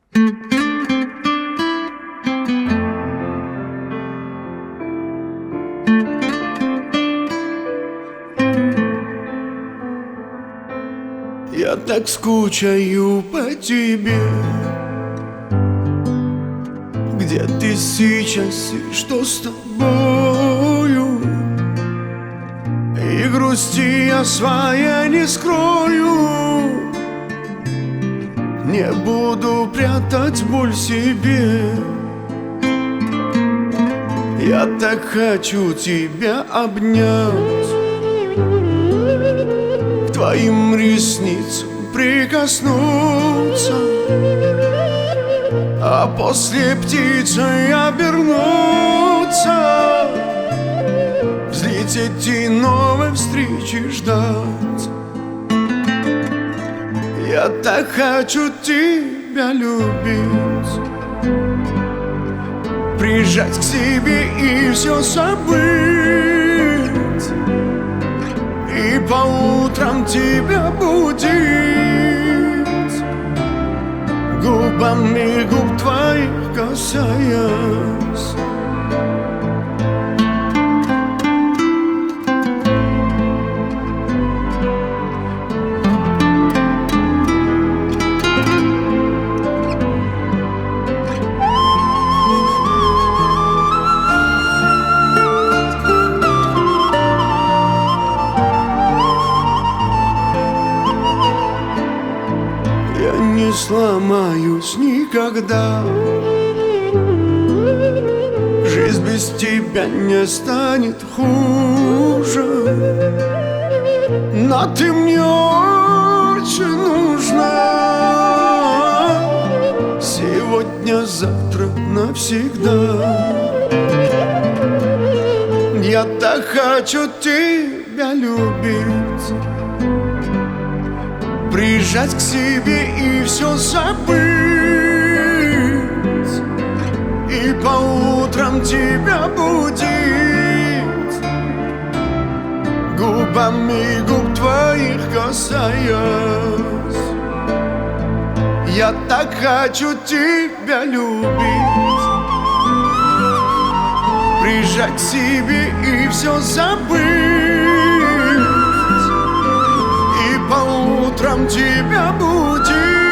Я так скучаю по тебе. Где ты сейчас и что с тобою? И грусти я своей не скрою. Не буду прятать боль себе. Я так хочу тебя обнять, к твоим ресницам прикоснуться, а после птицей обернуться, взлететь и новой встречи ждать. Я так хочу тебя любить, прижать к себе и все забыть, и по утрам тебя будить, губами губ твоих касаясь. Я не сломаюсь никогда. Жизнь без тебя не станет хуже, но ты мне очень нужна. Сегодня, завтра, навсегда. Я так хочу тебя любить, прижать к себе и все забыть, и по утрам тебя будить, губами губ твоих касаясь. Я так хочу тебя любить, прижать к себе и все забыть, и по утрам тебя будить,